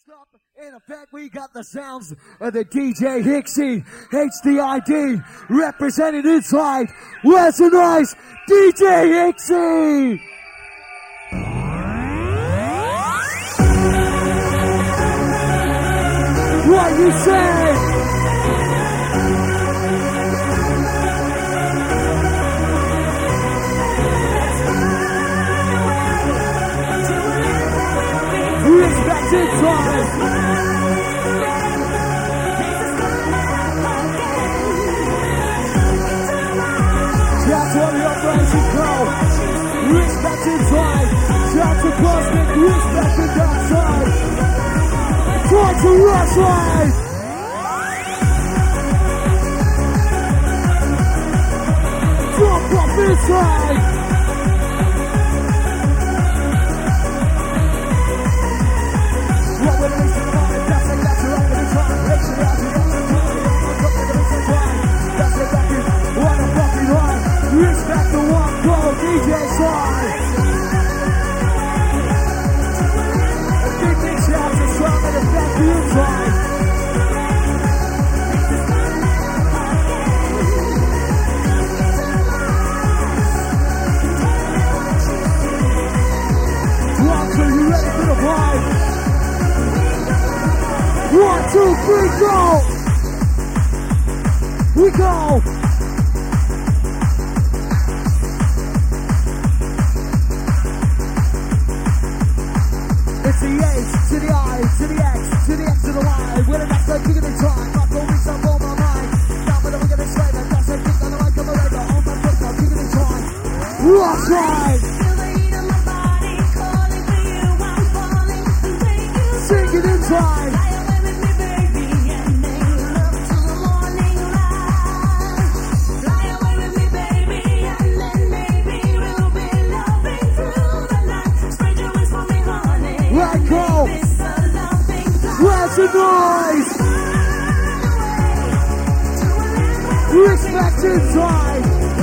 up. In effect, we got the sounds of the DJ Hixie HDID represented inside. Where's the noise? DJ Hixie! What you say? Respect it, time. Shout to all the operation crew. Respect it, time. Shout to Cosmic. Respect it, outside. Try to rush live. Drop off inside. Respect the one pro DJ side. A big shout to Strong and Effect the inside. One, two, you ready for the vibe? 1, 2, 3, go! We go! It's the H to the I to the X to the X to the Y. We're the next time you're gonna try. My police up on my mind. Now we're gonna slay them. That's a kick on the mic of a radar. On my foot now, you're gonna try. What's right? Sing it inside. Let go! Where's the noise? Respect inside!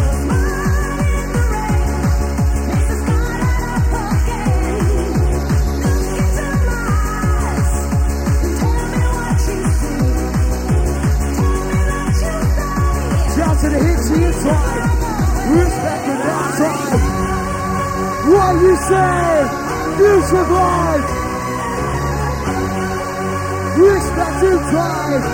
Shout to the Hixie inside! Respect the outside! What you say? You survive! Respect inside!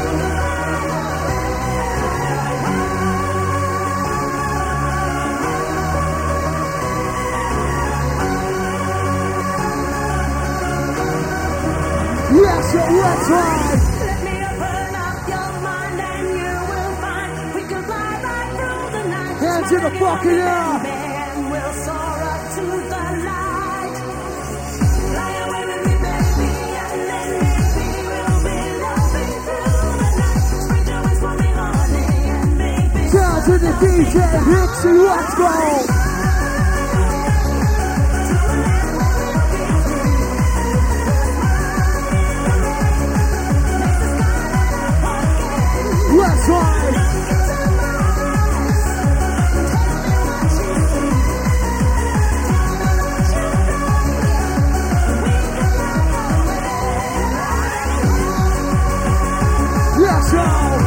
Yes, that's right! Let me open up your mind and you will find we can fly right through the night. Hands in the fucking air! Man will soar up to the light. Fly away with me, baby, and then maybe we'll be loving through the night. Spring is coming on and maybe. Shout to the DJ Hixie, let's go! Let's ride! Let's go!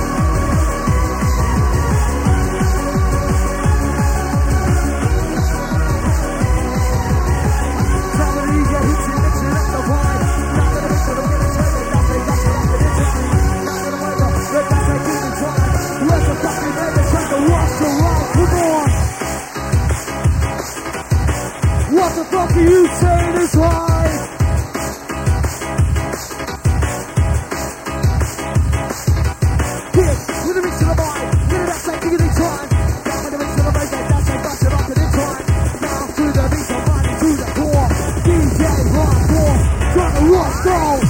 What the fuck are you saying is right? Hit with the mix of the vibe, get it up, like diggity time. Down with the mix of the bass, that's like bust it up in time. Down to the beat, I'm running to the core. DJ hardcore, trying to rock go.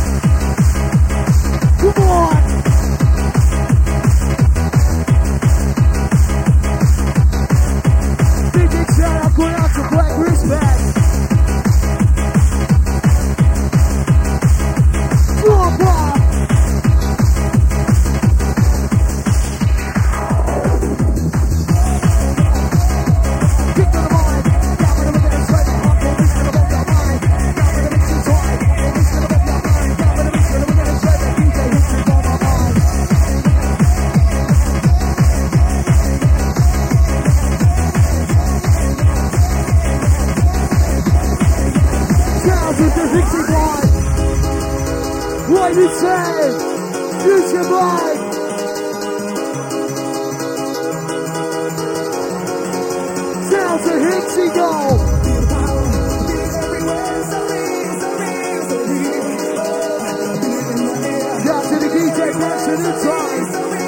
Come on! Big shout out going out to Black Respect. Drop off. Kick on the mind. Down with the wicked and straight. On the mix of the mind. Down with the mix of the mind. On the mix of the mind. vibe insane. Future vibe. Sounds of Hixie go. Shout to the DJ Benson inside.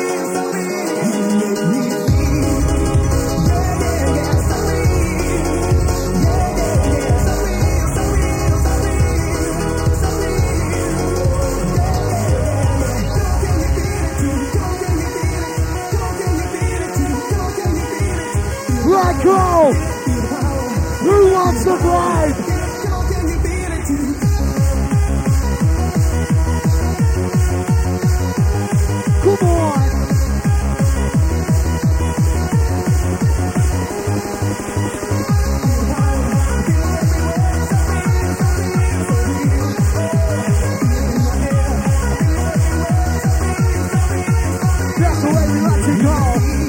Right, go! Who wants the vibe? Come on! That's the way we like to go.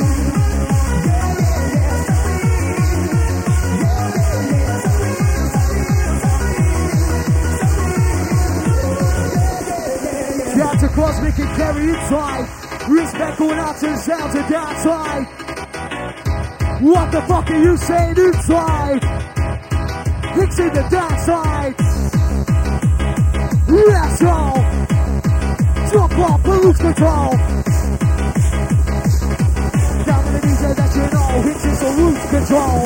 Shout to Cosmic and Kerry inside. Respect going out to the sound to downside. What the fuck are you saying inside? Hits in the downside. Let's go. Drop off the lose control. Down to the DJ that you know. Hits is the lose control.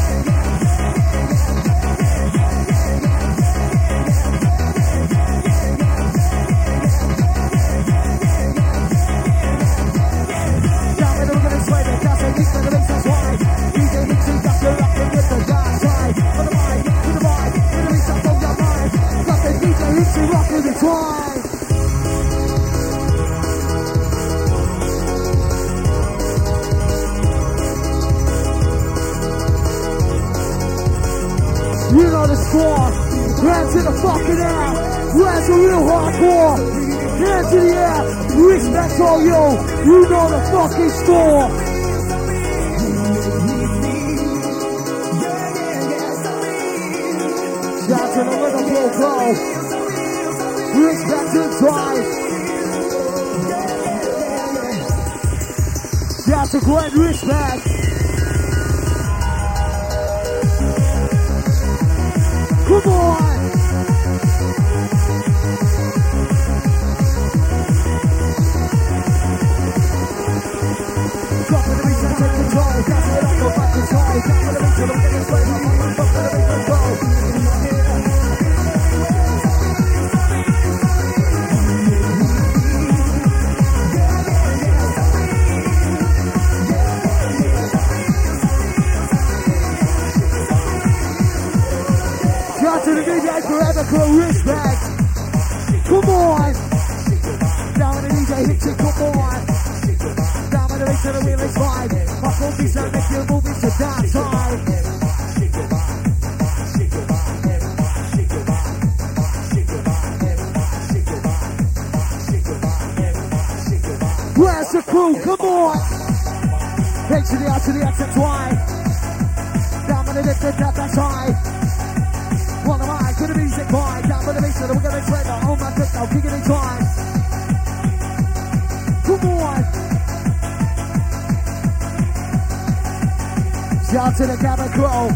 You know the score. Hands in the fucking air. Where's the real hardcore? Hands in the air. Respect all you. You know the fucking score. Shout to the Liverpool Pro. Respect inside. Shout to Glenn Respect. Come on! Drop to the beat and take control. That's what I go back to try. Drop to the beat till I'm getting straight up. Drop to the beat and go. Shout to the DJ Forever Crew, respect. Come on. Down with the DJ, hit you, come on. Down with the beat to the wheel is vibe. My phone beats and make you move into dance time. Where's the crew? Come on. H to the R to the X and Y. Down with the lift and tap that side. One of mine, to the music vibe. Down with the beat, so we're gonna trade the home and pick now, kicking in time. Come on. Shout to the Cabin Crow.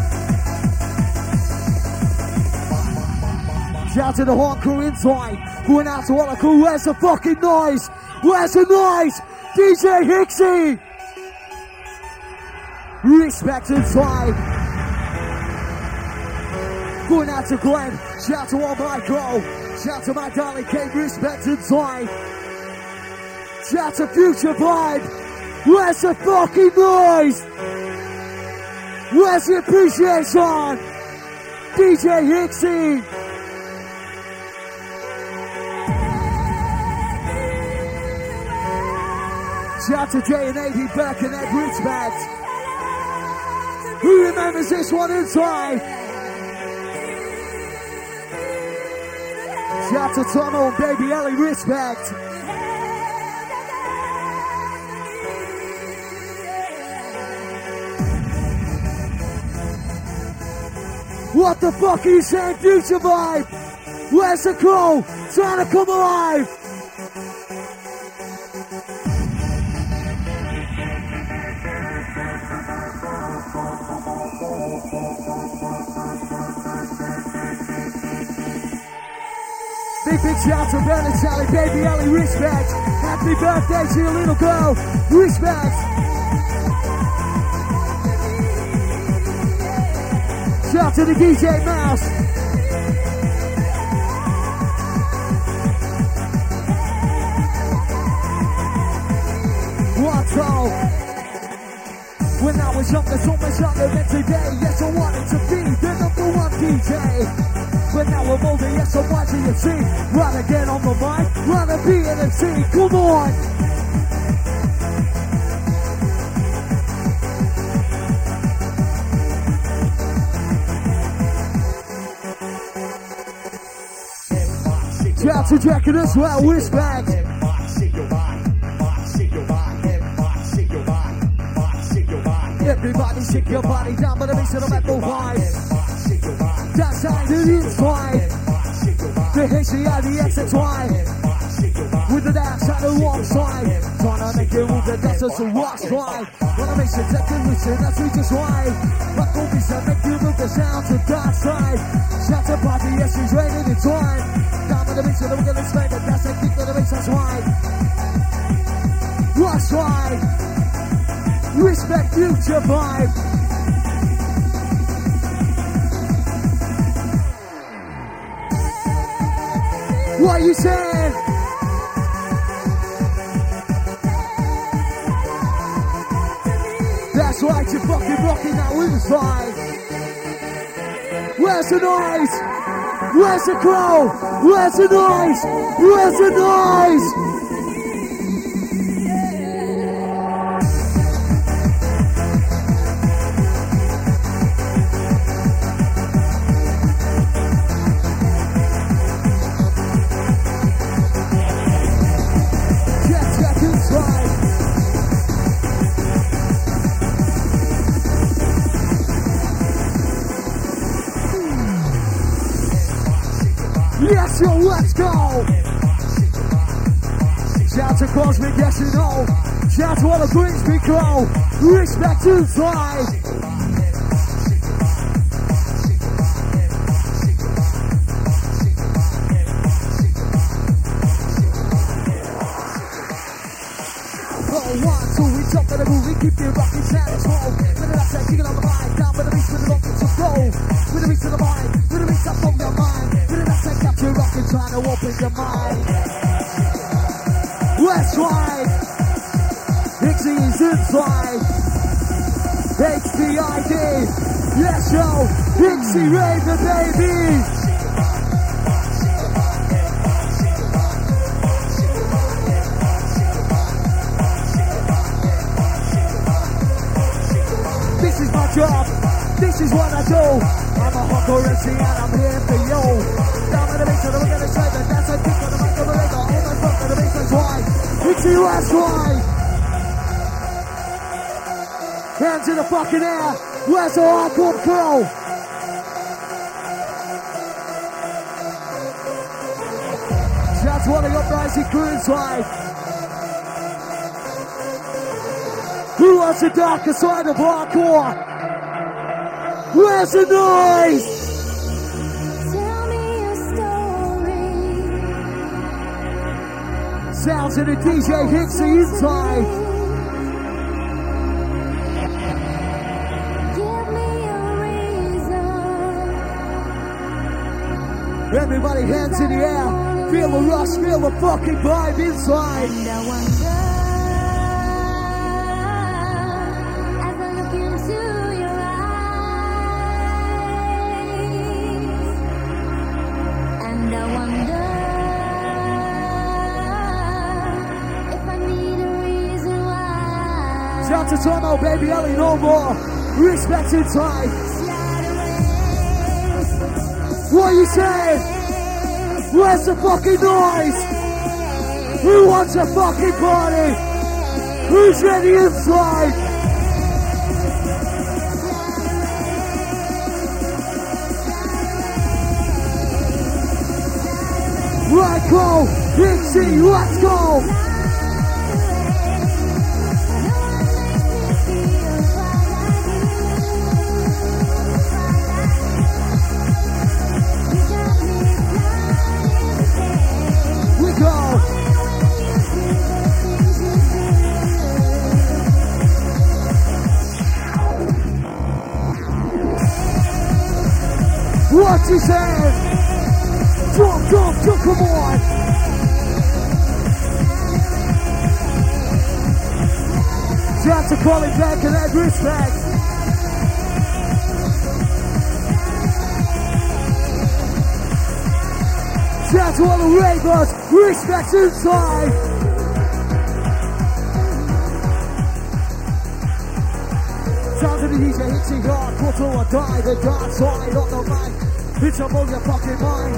Shout to the Horn Crew inside. Going out to all the crew. Where's the fucking noise? Where's the noise? DJ Hixie. Respect inside. Going out to Glenn. Shout to all my crew. Shout to my darling Kate. Respect inside. Shout to Future Vibe. Where's the fucking noise? Where's the appreciation? DJ Hixie. Shout to J and AB Birkenhead, respect. Who remembers this one inside? Shout to Tomo and Baby Ellie, respect. What the fuck are you saying, Future Vibe? Where's the crew? Trying to come alive. Big shout to Bernard Sally, baby Ellie, respect. Happy birthday to your little girl, respect. Shout to the DJ Mouse. What's all? When I was younger, so much younger than today. Yes, I wanted to be the number one DJ. But now I'm older, yes, I'm watching you see. Rather get on the mic, rather be an MC. Come on! Shout to Jacket as well, respect. Everybody shake your body down by the bass of the metal vibe. That's how it is right. The HCI, the XXY. With the dance at the wrong side. Trying to make you move the dance as the rock stride. Wanna make sure that you listen, that's we just right. But don't be so make you move the sound to that side. Shout to party, yes, she's ready to time. Down by the bass, we're gonna explain the dance and kick to the bass, that's right. Rock stride. Respect future vibe. What you saying? That's right, you're fucking rocking that inside. Where's the noise? Where's the crow? Where's the noise? Where's the noise? Yes, yo, let's go! Shout to Cosmic, yes you know. Shout to all the Greensby crew. Respect to fly. Oh, 1, 2, we jump to the groove, we keep it rocking, status quo. With the left side, kicking on the line, down by the beach with the rocket to go. With the beats to the mind, with the beats up on your mind. With the left side, capture rocking, trying to open your mind. West side, Dixie is inside. HDID, yes yo, Dixie Raven baby. This is my job, this is what I do. I'm a hardcore MC and I'm here for you. Down by the bass, we're gonna say that that's a kick on the mic of the radar. All my fuck on the bass, that's why. Dixie West side. Hands in the fucking air. Where's the hardcore crew? Shout to all the uprising crew inside. Who wants the darker side of hardcore? Where's the noise? Tell me a story. Sounds of the DJ hits the inside. Give me a reason. Everybody hands in the air. Feel the rush, feel the fucking vibe inside. And I wonder, as I look into your eyes, and I wonder if I need a reason why. Shout to Tomo, baby Ellie, no more. Respect inside. What you saying? Where's the fucking noise? Who wants a fucking party? Who's ready inside? Right, go. Dixie, let's go. We go. What you saying? Jump, jump, jump, come on. Shout to Colin Beck and Ed Respect. Shout to all the ravers. Respect inside. Sound to the DJ, hitting hard, cut or die, the dark side of the mic. It's up on your fucking mind.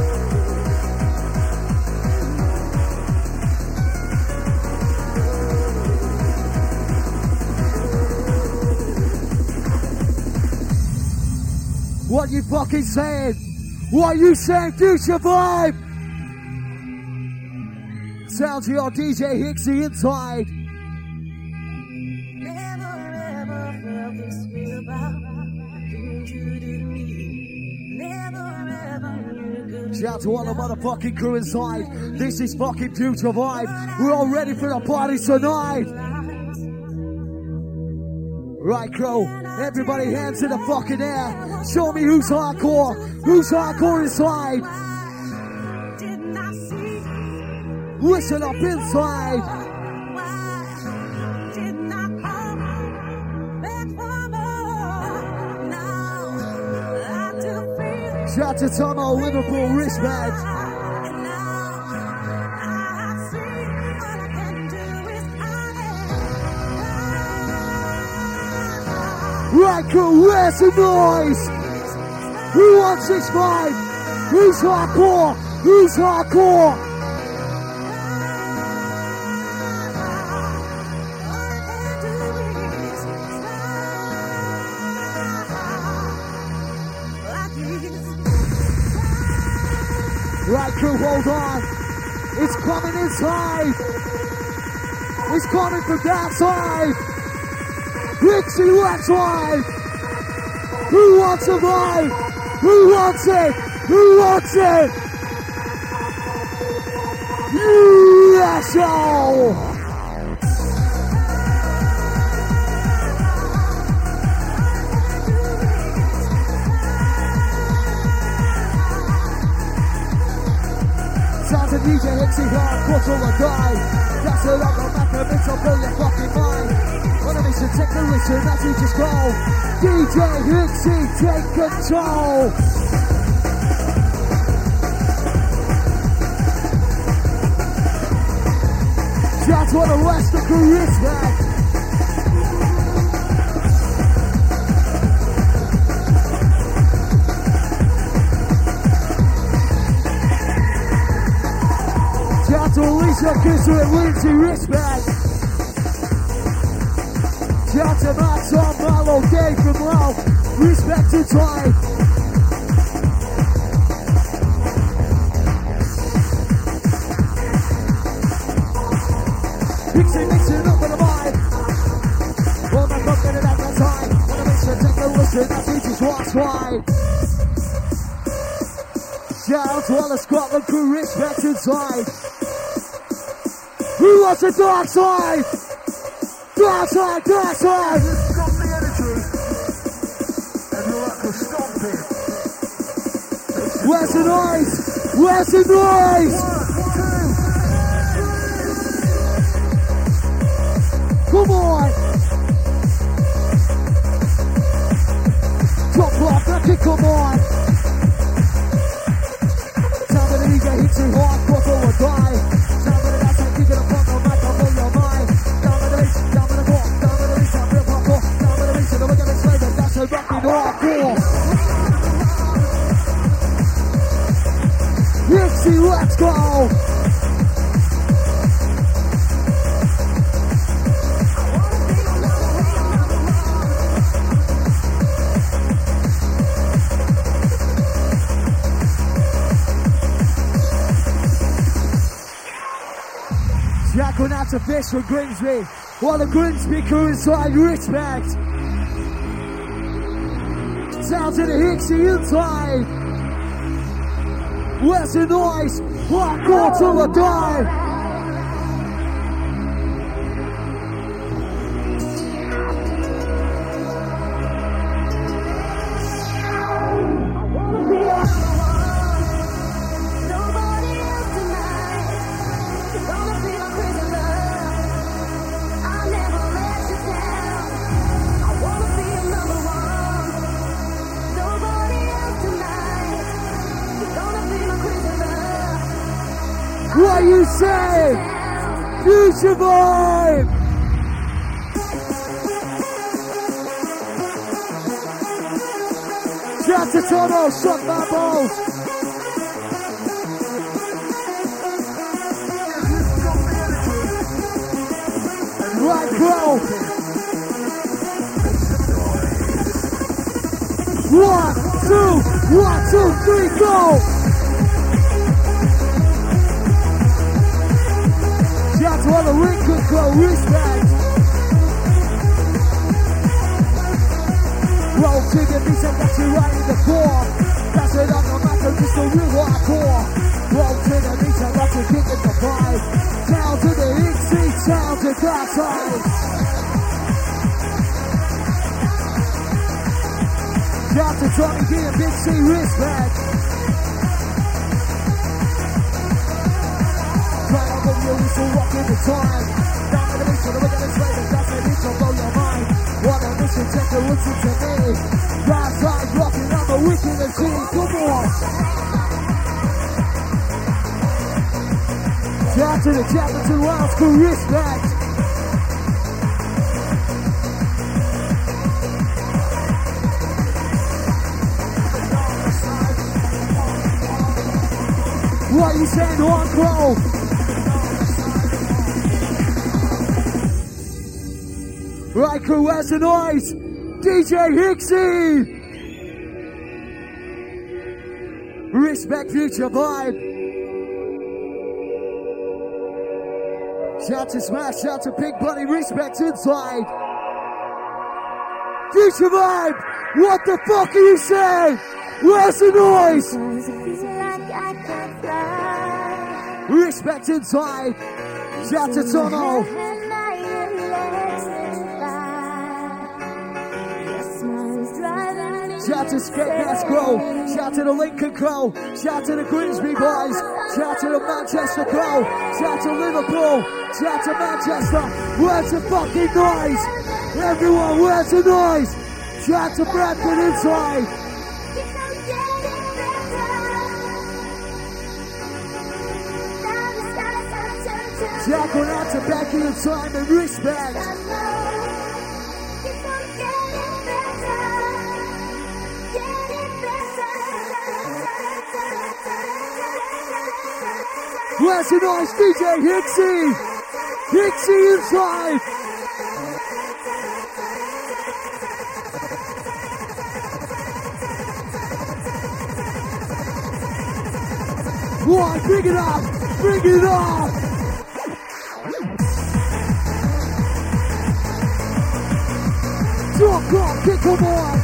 What you fucking saying? What you saying? Future vibe. Sound to your DJ Hixie inside. Shout to all the motherfucking crew inside. This is fucking Future Vibe. We're all ready for the party tonight. Right, crew. Everybody hands in the fucking air. Show me who's hardcore. Who's hardcore inside. Listen up inside. Shout to Tomo, Liverpool, respect. Right, cool, where's the noise? Who wants this vibe? Who's hardcore? Who's hardcore? Right, crew, hold on. It's coming inside. It's coming from that side. Dixie, let's ride. Who wants a vibe? Who wants it? Who wants it? Yes, yo! DJ Hixie hard, put all the die. That's it up the back of it, so blow your fucking mind. On a mission, take the listen as we just go. DJ Hixie, take control. Shout to all the rest of the crew, respect. Shout to Alicia, Kisser and Lindsay, respect. Shout to Matt, Tom, Marlo, Dave from Ralph, respect to time. Mixing up with the vibe. Well, my cup in it at that time. Wanna make sure take a listen, that we just watch wide. Shout out to all the Scotland crew, respect inside. Who wants the dark side? Dark side, dark side! Stop the energy. And you're like a stomping. Where's the noise? Where's the noise? 1, 2. Come on! Drop off, let it come on! Time for the DJ hits it hard, cut or die. Time for the dance, I'm keeping up on the mic, I'll blow your mind. Down with the bass, down with the walk, down with the bass, I'm real hardcore. Down with the bass, and the wicked is later, that's a rockin' hardcore. Dixie, let's go! Jack on out to fish from Grimsby. While the Grimsby crew inside, respect. Down to the Hixie inside. Where's the noise? Hardcore till I die. What you say? Future vibe! Shout to Tono, suck my balls! Right, bro! 1, 2, 3, go! Shout to all the Lincoln Crow, respect. Roll to the beat and got you right in the core. That's it on the matter, just a real hardcore. Roll to the beat and got you kicking the vibe. Down to the Hixie, down to that side. Shout to Johnny D and Big C, respect. So walk in the time. Down to the mission, we're gonna slay the dust and it's all blow your mind. What a mission, take a listen to me. Right side, rocking on the wicked and see. Come on. Shout to the Chaplain Wild School, respect. What you saying, One Crow? Right, crew, where's the noise? DJ Hixie! Respect Future Vibe. Shout to Smash, shout to Big Bunny, respect inside. Future Vibe, what the fuck are you saying? Where's the noise? Respect inside. Shout to Tono. Shout to Skate Crow, shout to the Lincoln Crow, shout to the Grimsby boys, shout to the Manchester Crow, shout to Liverpool, shout to Manchester. Where's the fucking noise? Everyone, where's the noise? Shout to Bradford inside. Shout out to Becky and Simon, respect. Where's the noise, DJ Hixie? Hixie inside. One, bring it up, bring it up. Drop, kick them on.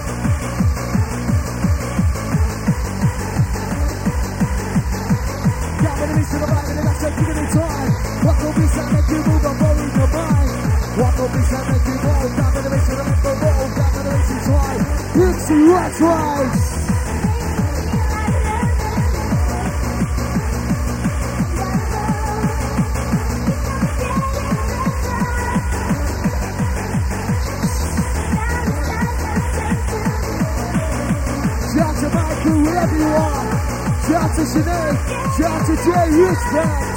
To the right and the left, give it a time. What will be some make you move and roll in your mind? What will be some make you roll down to the race to the left, roll down to the race and try. Hixie, that's right. Shout to Michael, wherever you are. Shout to Sinead, shout to Jay, respect.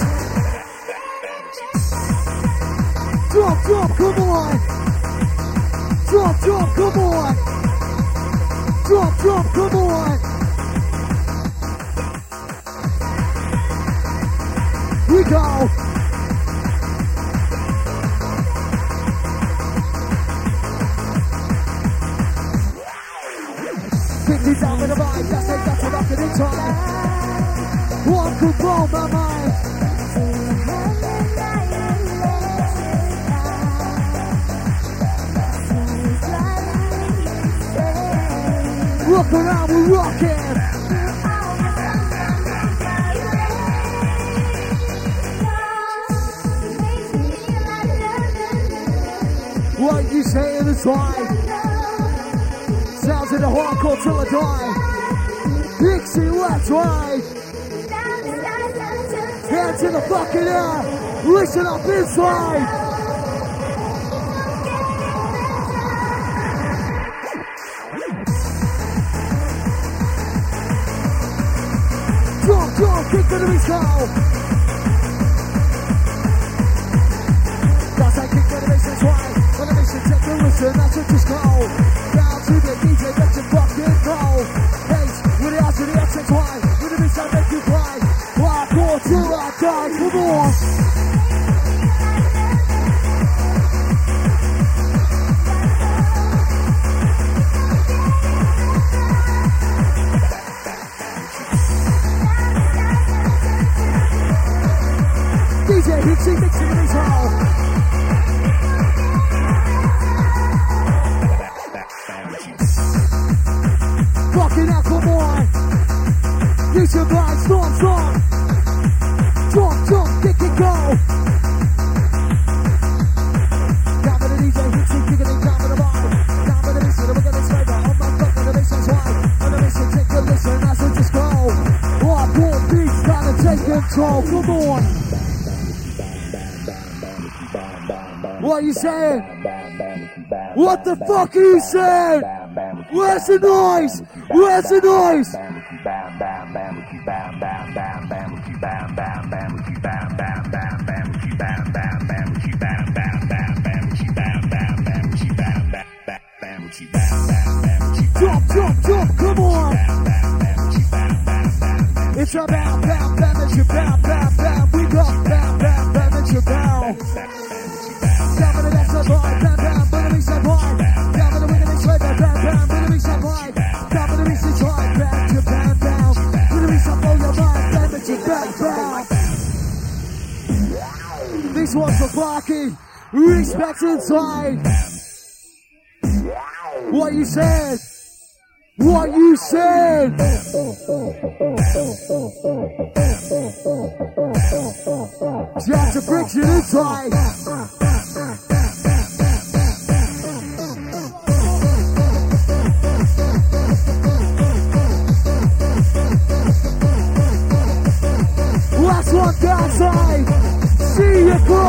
Drop, come on. Drop, come on. Drop, come on. We go. Pick me down with a vibe, that's it, up in time. One could blow my mind. around, we're rocking. What you saying is right. Sounds in the hardcore till I die. Dixie, let's ride. Hands in the fucking air. Listen up inside. Jump, kick to the result. That's how kick to the bass, that's right. When the mission take a listen, that's it, just go. Down to the DJ, let you fucking go. Bass, with the out to the X, that's right. With the bass, I make you cry. Hardcore till I die, come on. DJ Hixie mixing the bass hole. Fucking out, come on. Use your blind, storm. Jump, kick and go. Down with the DJ Hixie, kicking it down with the bar. Down with the mission, we're gonna say that. Oh my fuck, the mission's right. On the mission, take a listen, that's it, just go. Hardcore beats, gotta take control, come on. What are you saying? What the fuck are you saying? Where's the noise? Where's the noise? Jump, come on. It's a bam, it's your bam. We got bam, it's your bam. Down with the left side, bam, with the right side, down with the wicked and straight, bam, with the right side, down with the right side, bam, to bam, with the right side, blow your mind, bam, it's your bam. These ones for Clarky, respect inside. What you said? What you said? Just a friction inside. Last one downside. See you go.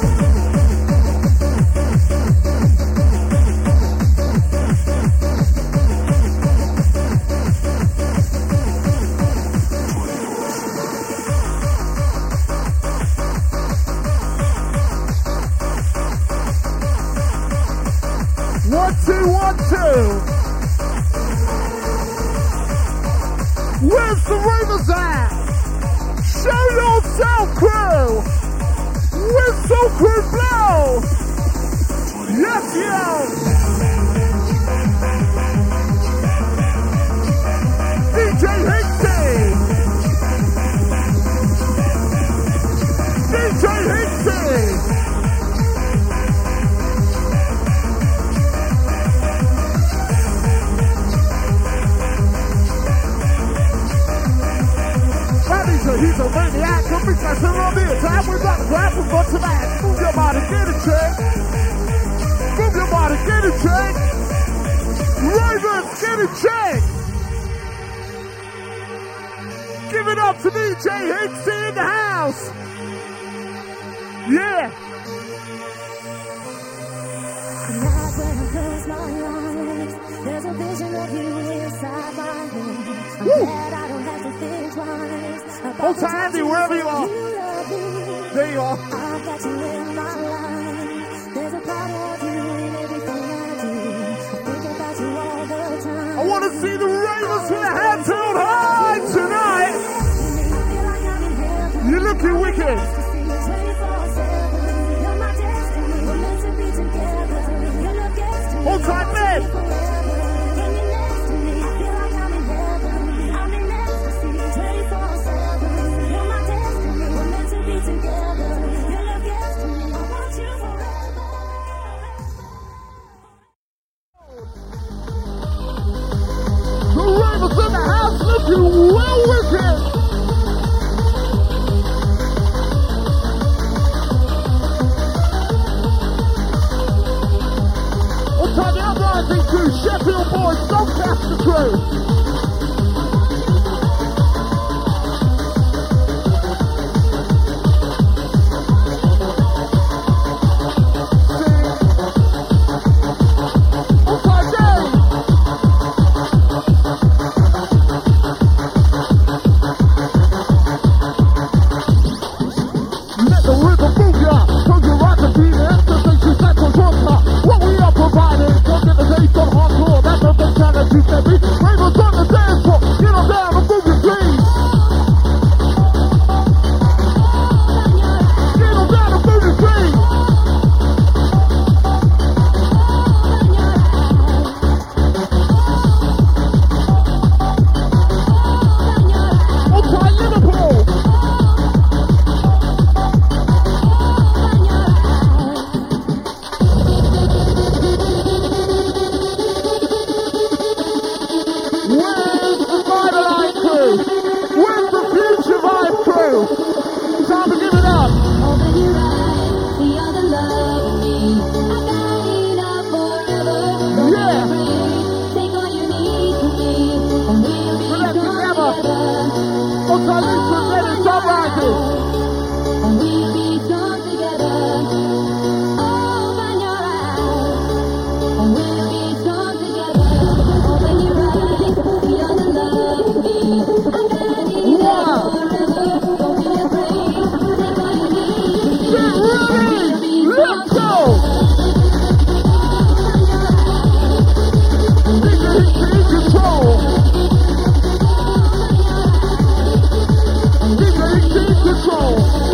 One, two. Where's the ravers at? Show yourself, crew. Whistle crew blow. Yes, yo. DJ Hixie. DJ Hixie. He's a maniac, come bring us around here. Time we got to grab him for tonight. Move your body, get a check. Move your body, get a check. Ravens, get a check. Give it up to DJ Hixie in the house. Yeah. Tonight when I close my eyes, there's a vision of you inside my head. I'm glad I don't have to think twice. Hold tight, Andy, wherever you are. There you are. I've got you in my life. There's a part of you in everything I do. I think about you all the time. I want to see the Ravens with their hands held high tonight. You're looking wicked. Hold tight, man. told you right to be there. The things you said was water. What we are providing. Don't get the taste on hardcore. That's the mentality that we. Ravens on the dance floor. Get on down and move your feet. Get on down and move your feet. Outside Liverpool. Where's the Vibe crew? Where's the Future Vibe crew? Time to give it up. Open your eyes, see all the love in me. I got enough forever. Don't Yeah. be afraid. Take all you need from me, and we'll be We're strong together. together. Outside Lisa, ready, top rising. And we'll be strong together. Open your eyes, and we'll be strong together. Open your eyes, see all the love in me. I got enough forever. Don't be afraid. Take all you need from me. Get ready. Let's go. DJ Hickey in control. DJ Hickey in control.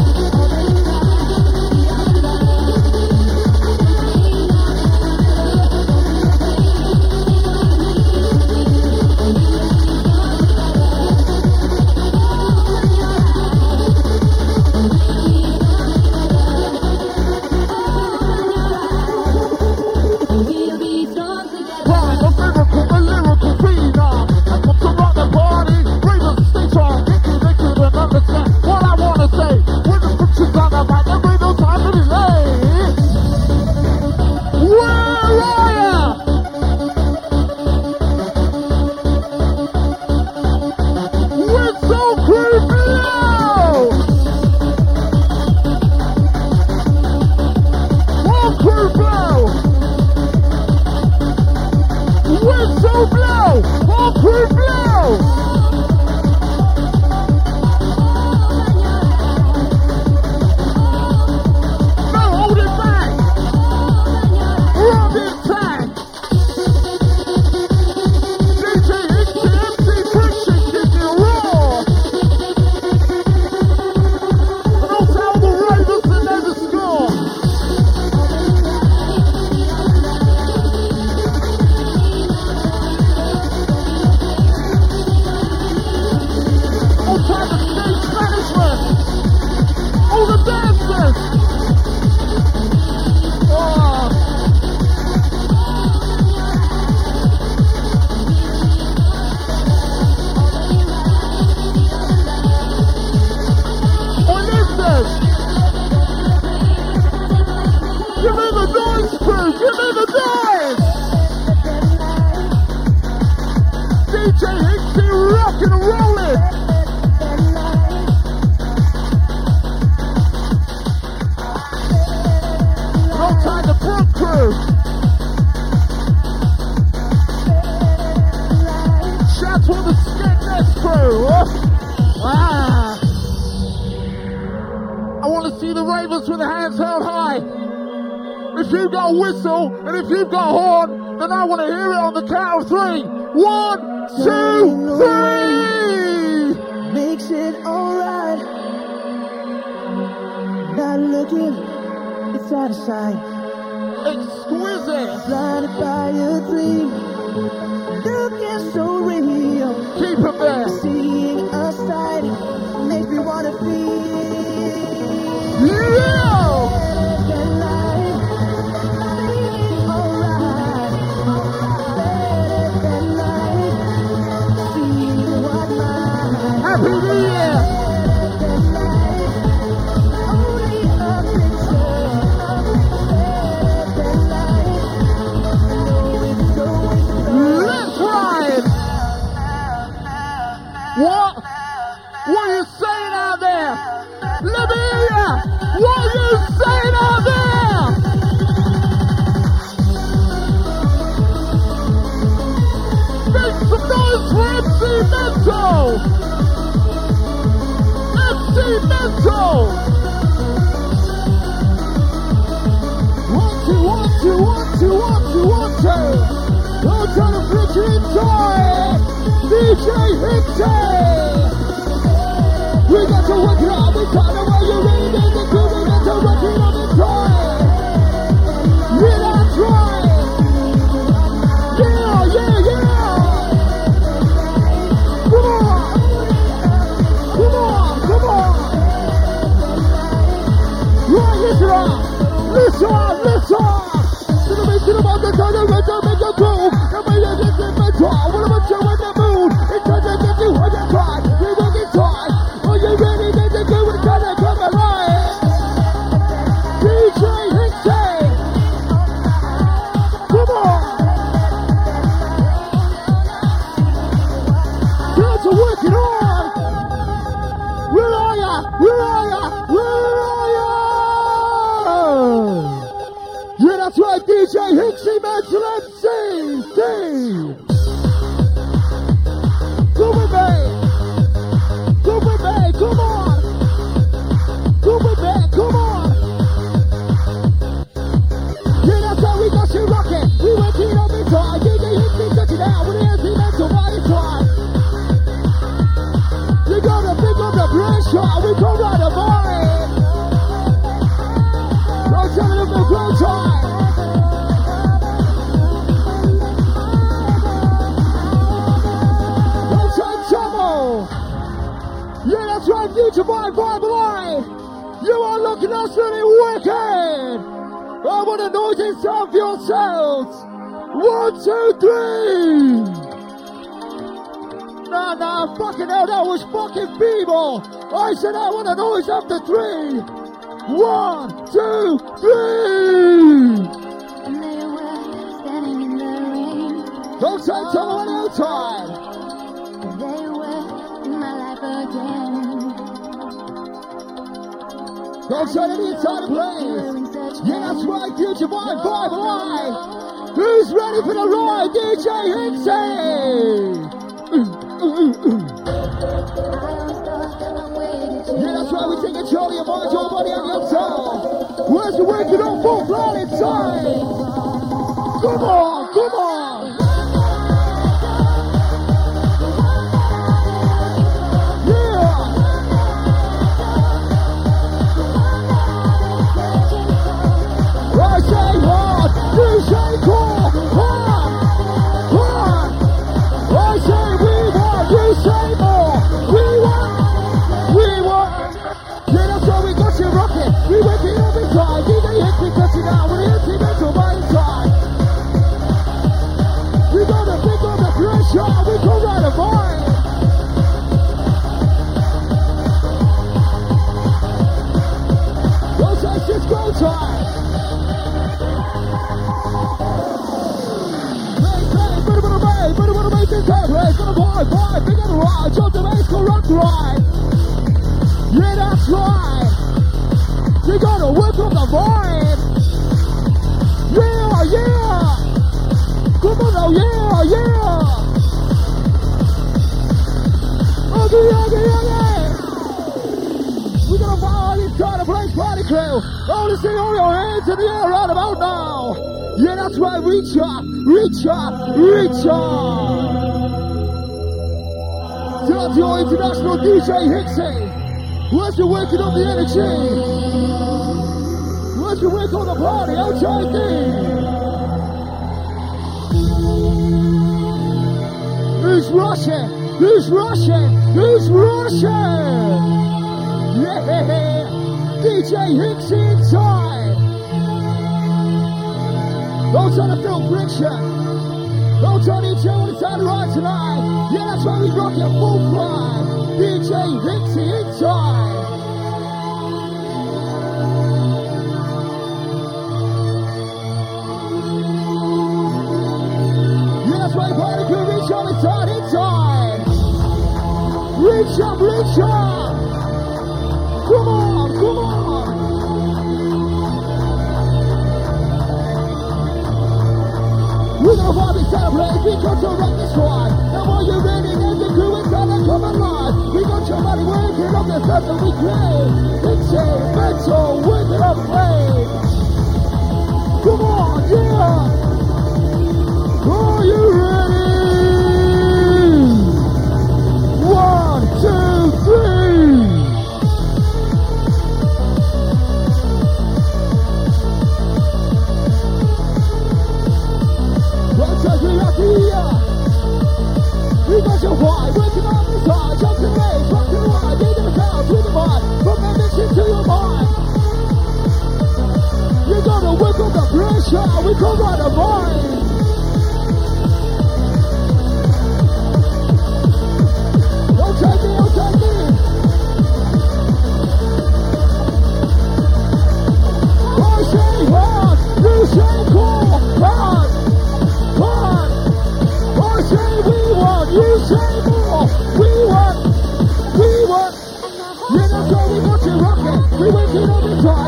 We'll be strong together. Prime, a miracle, a lyrical phenom. I come to rock the party. Ravens, stay strong. Get connected and understand what I wanna say. When the pictures on the mic, there ain't no time to delay. Where are ya? Whistle crew blow! All crew blow! Whistle blow! All crew blow! No, hold it back! We're on the attack! DJ Hickey, MC Friction, kicking raw! And also all the Ravens that never score! All time the stage management! All the dancers! Oh. Olympus! Give me the noise, crew! Give me the noise! DJ Hickey rockin' and rollin'! Alongside the Brook crew! Shout to the Skegness crew! Ah. I want to see the Ravens with the hands held high. If you've got a whistle and if you've got a horn, then I want to hear it on the count of 3. 1, 2, 3! Makes it alright. Not looking, it's out of sight. Exquisite! Blinded by a dream, looking so real. Keep it there! Seeing a sight makes me wanna feel. Yeah! That light, alright. That light, see what my Happy New Year! that light, only a picture. That light, know it's going slow. Let's ride! What? What are you saying out there? Let me hear ya! What are you saying out there? Make some noise for MC Mental! MC Mental! Hixie. Don't tell the friction inside. DJ Hixie. We got to work it out. We find out where you're in the crew. We got to work it on inside. Yeah, that's right. Yeah, yeah, yeah. Come on. Come on, come on. Right, listen up. Listen up, listen up. To the mission about the time to make a groove. And we are just in the draw. What about you in the mood? It's time to get you on your pride. We work it hard. Are you ready? Then the good with kind of come alive. DJ Hixie. Come on. Time to work it on. Where are ya? Where are ya? Where are ya? Yeah, that's right, DJ Hixie, man, so let's see. Come with me. Come with me, come on. Come with me, come on. Yeah, that's how we got you rocking. We went in on the time. DJ Hixie, check it out. With the MC mental body time. You gotta pick up the pressure. We come right about it. Don't tell them the great time. Don't tell trouble. Yeah, that's right, Future Vibe Live. You are looking absolutely wicked. I want the noises of yourselves. 1, 2, 3. Nah, fucking hell, that was fucking feeble. I said I want a noise after 3. 1, 2, 3. And they were standing in the rain. Don't say someone outside. They were in my life again. Don't say it inside the place. Yeah, that's right, Future Vibe Live. Who's ready for the ride? DJ Hixie. Yeah, that's right, we take it Charlie and mind your body and your soul. Where's the working on full flat inside? Come on, come on. Yeah. I say hard, you say cool, hard, hard. I say we want, you say more. We want. Yeah, that's why we got you rocking. We working every time. DJ Hixie touching out with the instrumental by inside. We gotta pick up the pressure. We come right about it. Don't say it's go time. Bit of a bass in third place, gonna vibe, big on the ride, jump the bass, go rock the ride. Yeah, that's right. You gotta work on the vibe. Yeah, yeah. Come on now, yeah, yeah. Okay. We're gonna vibe inside the place, party crew. I wanna see all your hands in the air right about now. Yeah, that's right, reach up. Shout to your international DJ Hixie. Where's the working on the energy? Where's the work on the party? HID. Who's rushing? Yeah, DJ Hixie inside. Don't try to feel friction. Don't try to eat on the side of the ride tonight. Yeah, that's why we rock your full fly. DJ Hixie inside. Yeah, that's why party crew reach up inside. Reach up. Come on. We're gonna vibe inside a place, we got to rock this one. Now are you ready? There's the crew inside and come alive. We got your money working on the stuff that we create. Hixie, mental, working on play. Come on, yeah. Are you ready? 1, 2, 3. We got your why, working on the side, jumping legs, rocking wide, digging the crowd to the mind, from the mission to your mind. You gotta work on the pressure, we come right the mind. Don't take me, don't take me. I say hard, you say cool, hard, hard. I say we want, you say more. We want. You know so we got you rocking. We waking up and try.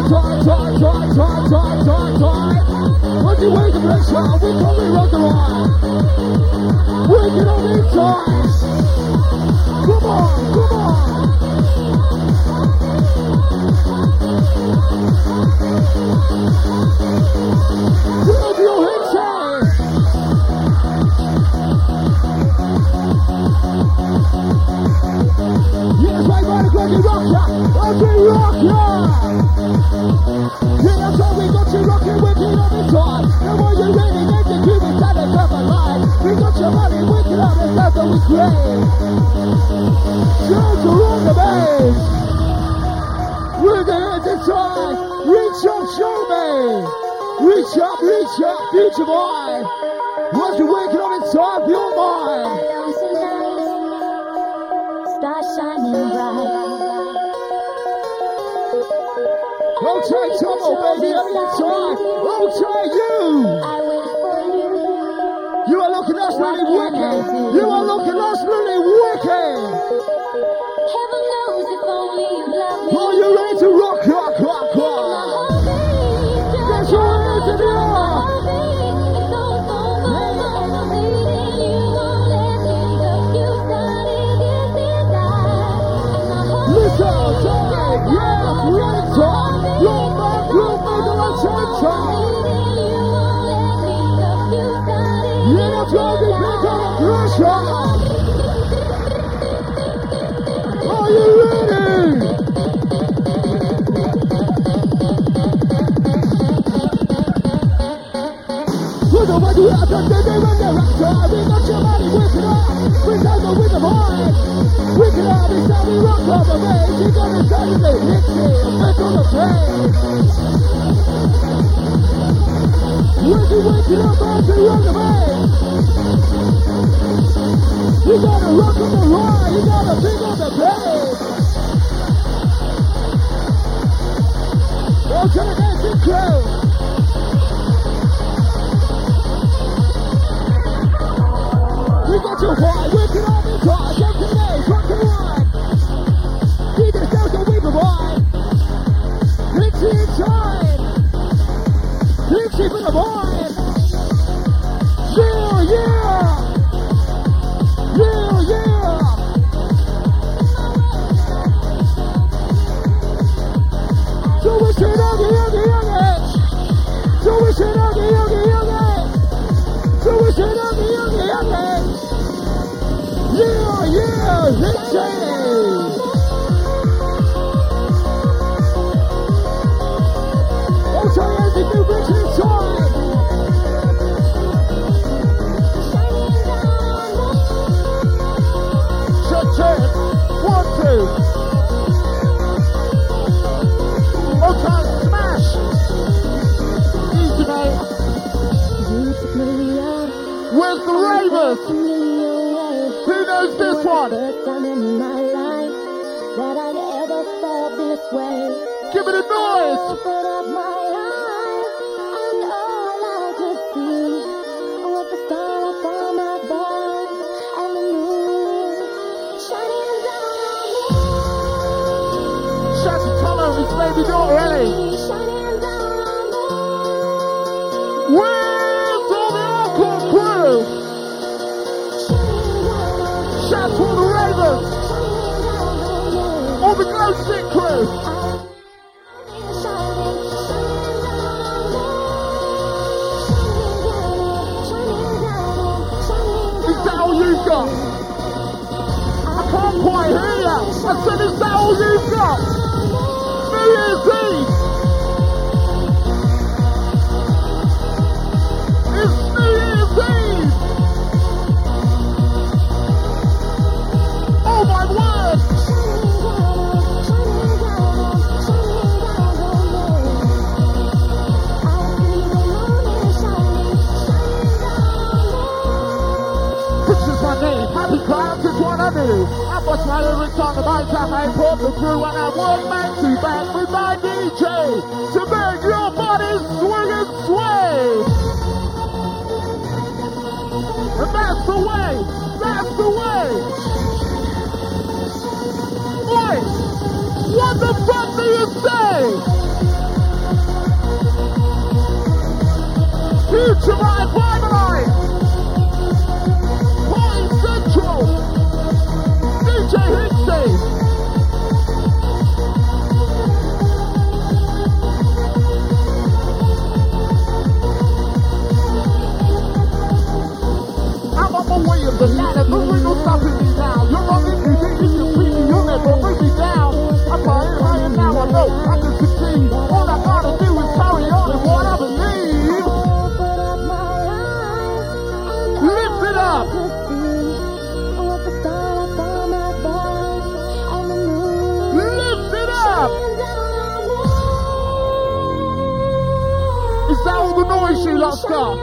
When you wake the pressure, we probably rock the line. Waking up and try. Come on. Put up your hands high. Yes, right, right, Greggy Rocker, every rocker. Yeah, that's how we got you rocking, wicked on the time. And when you're ready, make the Cuban talent come alive. We got your money, wicked on the stuff that we crave. Shout to roll the bass. We're the hands inside. Reach up, show me. Reach up, future boy. Once you're waking up inside, your mind. Shining bright. I'll try trouble, baby, every time. I'll try you. I wait for you. You are looking absolutely wicked. You are looking absolutely wicked. Heaven knows if only you love me. Are you ready to rock? Get your hands in the air. Are you ready? We're the ones who have to do the run the raptor. We got your money, whip it up. We got the rhythm hard. We can have this time we rock on the way. You gotta start to hit it. Back on the plane. When you wake it up, I'll be on the way. You gotta rock on the ride. You gotta pick on the bass. Go to the dancing crew. We got your why, whip it up and try, jump the legs, rock the ride. Keep the sound so we provide. Glitzy inside. Glitzy for the mind. Yeah. So we say yogi. So we say yogi. So we say yogi. Yeah, let's say. Oh, try as if you reach inside. Check. 1, 2. Okay, smash. Easy, mate. Where's the Ravers? Who knows this one? First time in my life that I'd ever felt this way. Give it a noise. Opened up my eyes and all I could see was the star from above and the moon shining down on me. Shout to Tom and his baby daughter Ellie. Shining down on me. Where's all the Alcorn crew? Shout to all the Ravens. All the Glow Stick crew. you've got New Year's Eve. It's New Year's Eve. Oh my word. Pictures my name, happy clouds is what I do. I bust my lyrics on the mic, I put the crew, and I one man to back with my DJ to make your body swing and sway. And that's the way, that's the way. Oi, what the fuck do you say? Future Vibe, Vibe Life. Point Central, DJ Hixie. I'm on my way of the ladder, the ring will stopping me now. You're on it, you think you can beat me, you'll never bring me down. I'm flying higher now, I know I can succeed. All I gotta do is carry on in what I believe. Lift it up. Lift it up. Is that all the noise you lot got?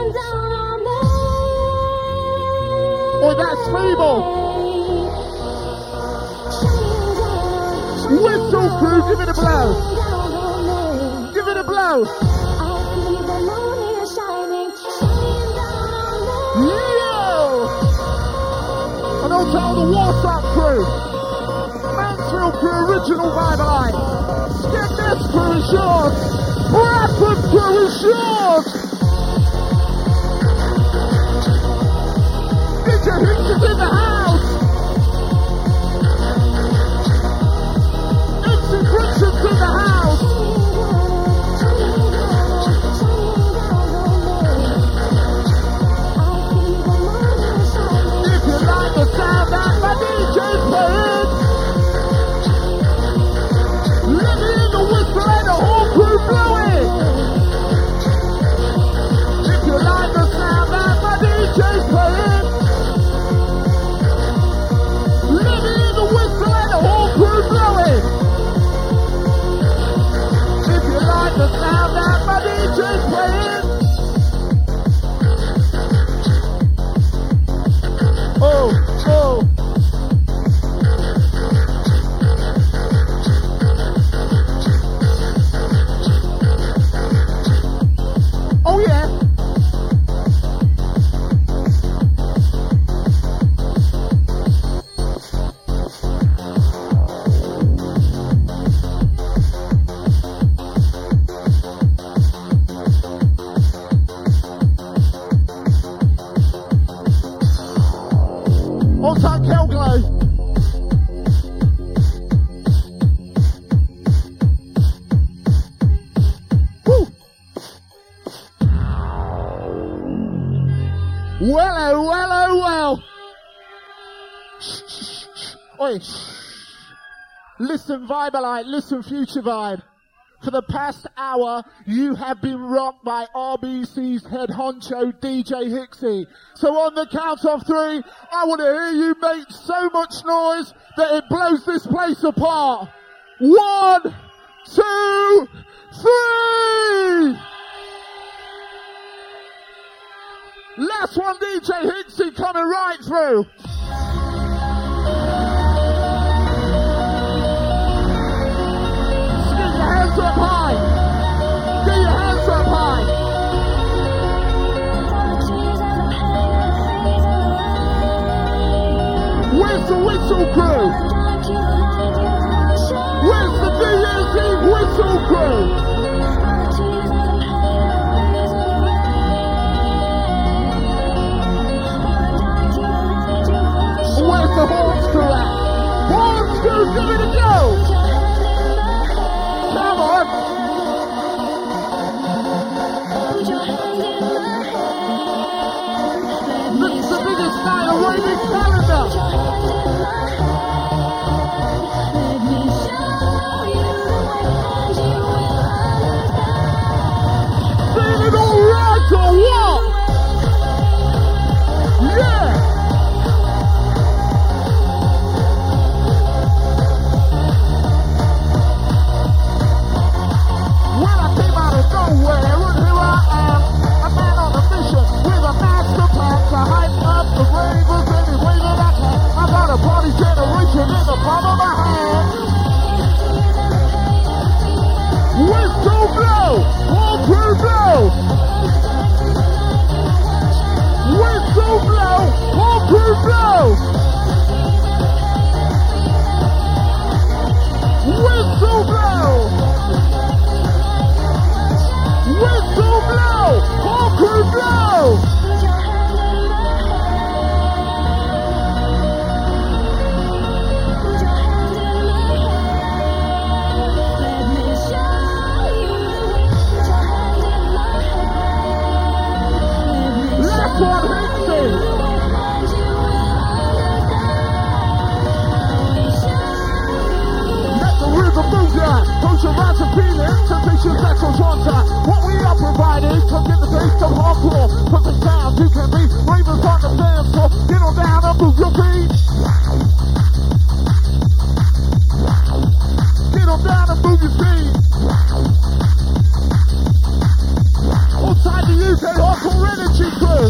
Or that's feeble? Whistle crew, give it a blow. Give it a blow. Yeah! And also all the WhatsApp crew. Mansfield crew, original Vibe Life. Skepness crew is yours. Bradford crew is yours. DJ Hicks is in the house. MC Brixton's in the house. If you like the sound that my DJ's playing, let me in the whistle and the whole crew blow it. If you like the sound that my DJ's playing, let me in the whistle and the whole crew blow it. If you like the sound that my DJ's playing, oh, oh. Oh yeah. Hold tight, Kelglow. Woo. Well, oh, well, oh, well. Shh, shh, shh. Oi, shh. Listen, Vibe-a-Lite, listen, Future Vibe. For the past hour, you have been rocked by RBC's head honcho, DJ Hixie. So on the count of 3, I want to hear you make so much noise that it blows this place apart. 1, 2, 3! Last one, DJ Hixie coming right through. Get your hands up high. Get your hands up high. Where's the whistle crew? Where's the New Year's Eve whistle crew? Where's the horns crew at? Horns crew, give it a go! Come on! This is the biggest night of Waving Calendar! All crew blow. Whistle blow. All crew blow. Whistle blow. Whistle blow. All crew blow. Push your right to feeling, temptation, sex or contact. What we are providing, come get the taste of hardcore. Put the sound, you can be ravens on the dance floor. Get on down and move your feet. Get on down and move your feet. Outside the UK hardcore energy crew.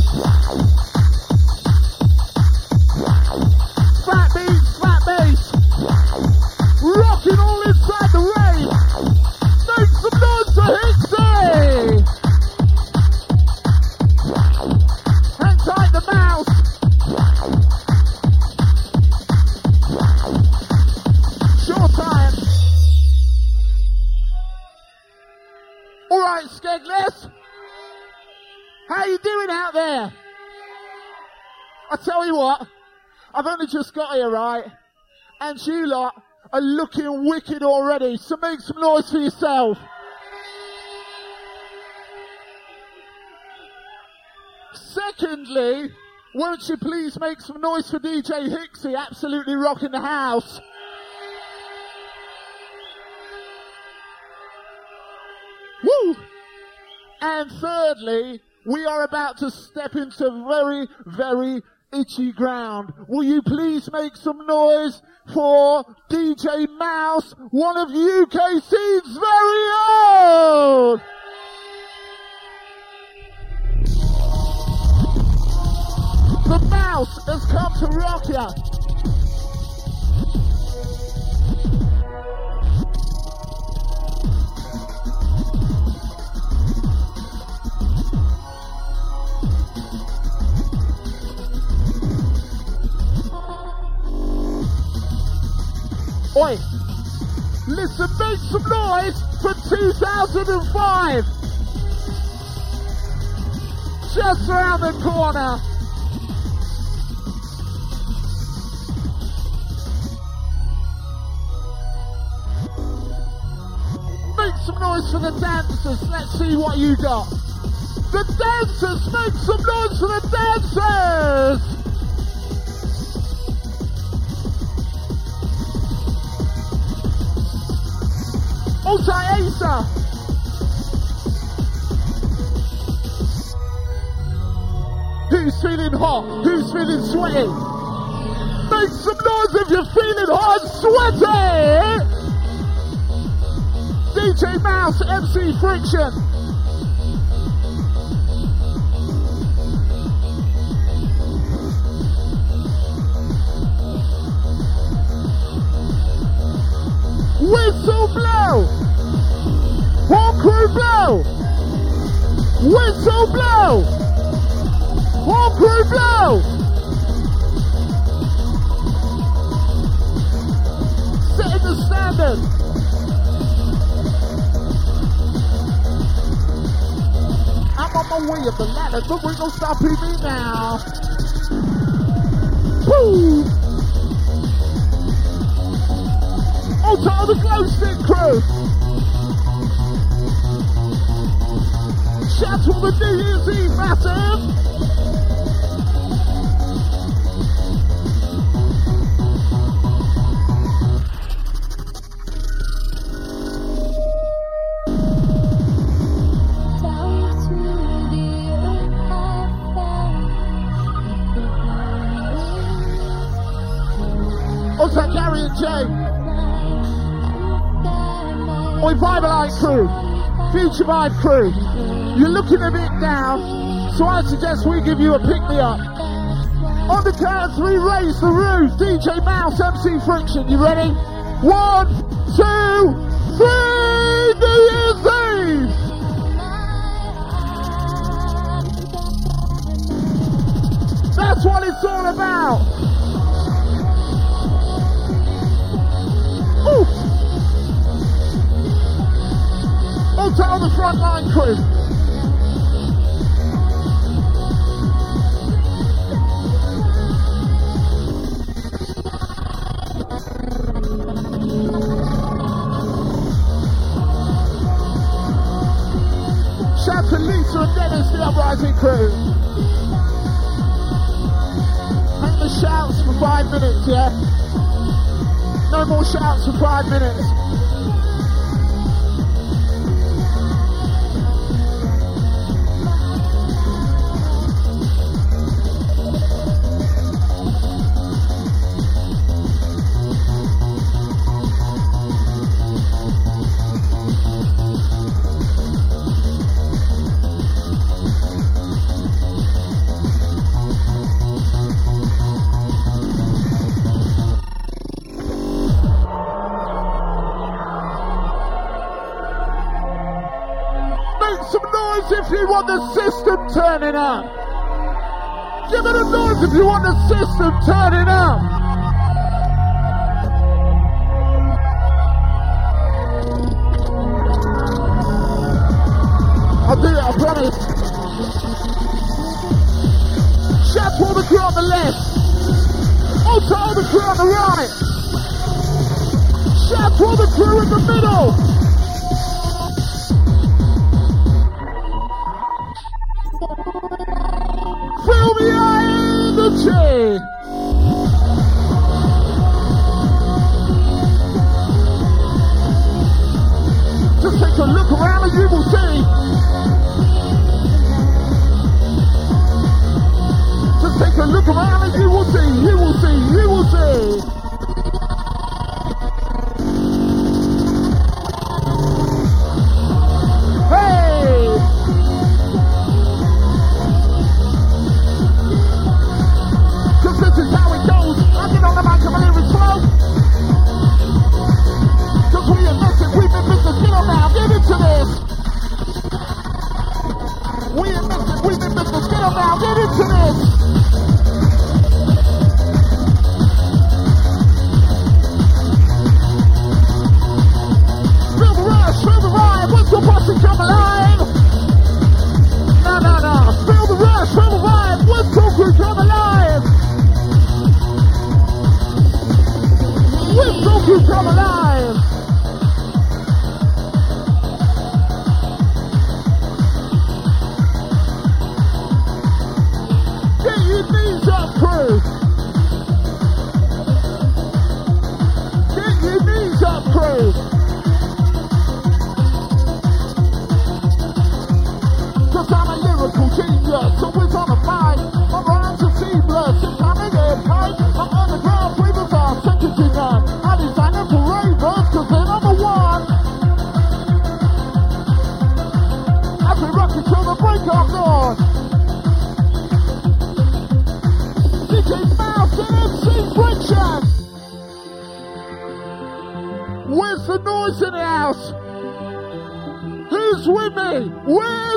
Fat beats, fat bass. Rocking all inside the rave. Make some noise for Hixie. Hang tight the mouse. Short time. Alright, Skegless. How you doing out there? I tell you what, I've only just got here, right? And you lot are looking wicked already, so make some noise for yourself. Secondly, won't you please make some noise for DJ Hixie, absolutely rocking the house. Woo! And thirdly, we are about to step into very, very itchy ground. Will you please make some noise for DJ Mouse, one of UKC's very own. The Mouse has come to rock ya. Oi, listen, make some noise for 2005. Just around the corner. Make some noise for the dancers. Let's see what you got. The dancers, make some noise for the dancers. Outside Asa. Who's feeling hot? Who's feeling sweaty? Make some noise if you're feeling hot and sweaty. DJ Mouse, MC Friction. Whistle blow! All crew blow! Whistle blow! All crew blow! Setting the standard! I'm on my way up the ladder, but we gon' stop me now. Woo! To all the glow stick crew. Shout to all the New Year's Eve massive. What's that, Gary and Jay? Oi, Vibalite crew, Future Vibe crew, you're looking a bit down, so I suggest we give you a pick-me-up. On the count of three, raise the roof. DJ Mouse, MC Friction, you ready? 1, 2, 3, New Year's Eve! line crew. Shout to Lisa and Dennis, the Uprising crew. Make the shouts for 5 minutes, yeah? No more shouts for 5 minutes. If you want the system turning up, give it a noise if you want the system turning up. I'll do it, I promise. Shout to all the crew on the left, also all the crew on the right. Shout to all the crew in the middle. Feel the energy! Just take a look around and you will see. Just take a look around and you will see, you will see, you will see. Where's the noise in the house? Who's with me? Where